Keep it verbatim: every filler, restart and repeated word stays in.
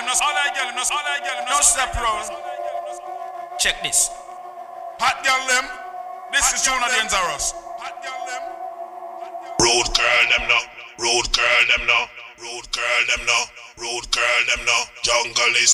all I get him, all I get him, no step round. Check this. Hot girl them, this is Tuna Dangerous. Hot girl them. Road girl them no, road girl them no, road girl them no, road girl them no. Jungle is